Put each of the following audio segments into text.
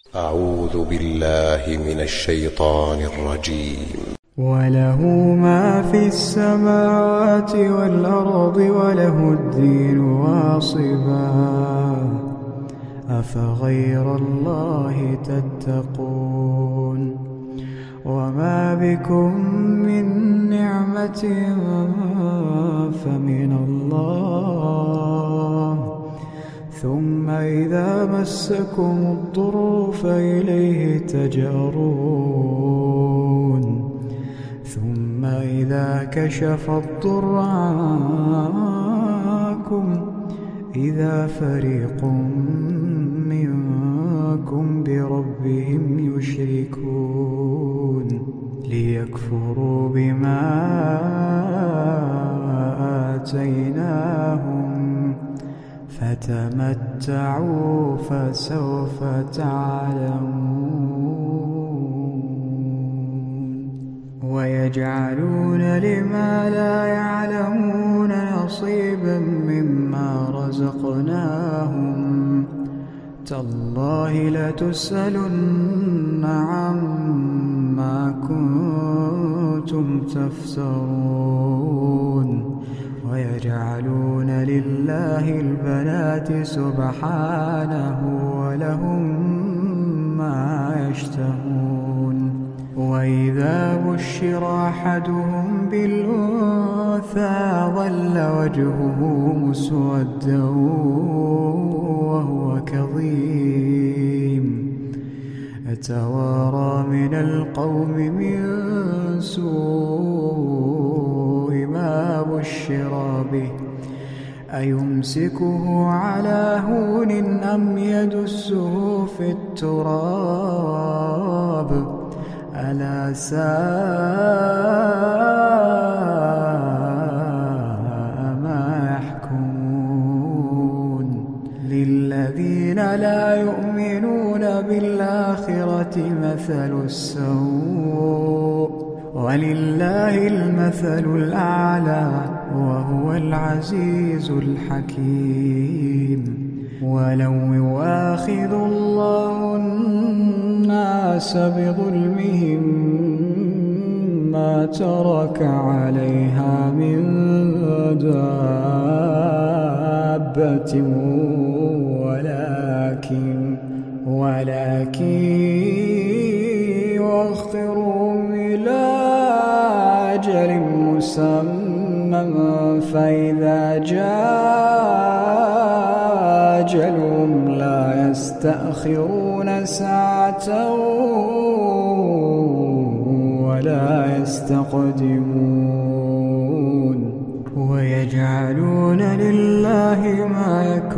أعوذ بالله من الشيطان الرجيم. وله ما في السماوات والأرض وله الدين واصبا أفغير الله تتقون وما بكم من نعمة فمن الله ثم إذا مسكم الضر فإليه تجأرون ثم إذا كشف الضر عنكم إذا فريق منكم بربهم يشركون ليكفروا بما آتيناهم فتمتعوا فسوف تعلمون ويجعلون لما لا يعلمون نصيبا مما رزقناهم تالله لتسألن عما كنتم تفترون ويجعلون لله البنات سبحانه ولهم ما يشتهون وإذا بشر أحدهم بالأنثى ظل وجهه مسودا وهو كظيم يتوارى من القوم من سوء ما بشر به أيمسكه على هون أم يدسه في التراب ألا ساء ما يحكمون للذين لا يؤمنون بالآخرة مثل السوء ولله المثل الأعلى وهو العزيز الحكيم ولو يؤاخذ الله الناس بظلمهم ما ترك عليها من دابة ولكن يؤخرهم إلى أجل مسمى فإذا جاء أجلهم لا يستأخرون ساعة ولا يستقدمون ويجعلون لله ما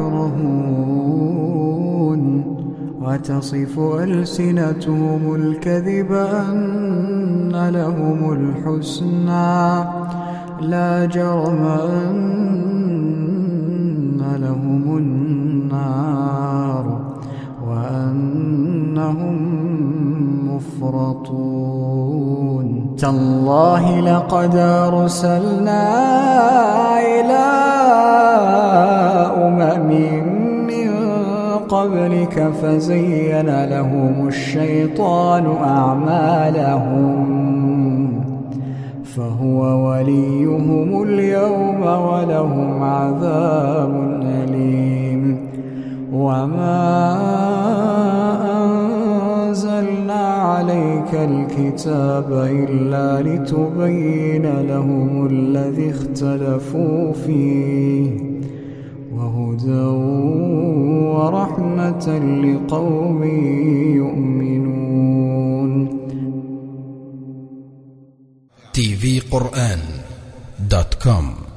يكرهون وتصف ألسنتهم الكذب أن لهم الحسنى لا جرم أن لهم النار وأنهم مفرطون تالله لقد أرسلنا إلى من قبلك فزين لهم الشيطان أعمالهم فهو وليهم اليوم ولهم عذاب أليم وما أنزلنا عليك الكتاب إلا لتبين لهم الذي اختلفوا فيه وهدى ورحمة لقوم يؤمنون. tvquran.com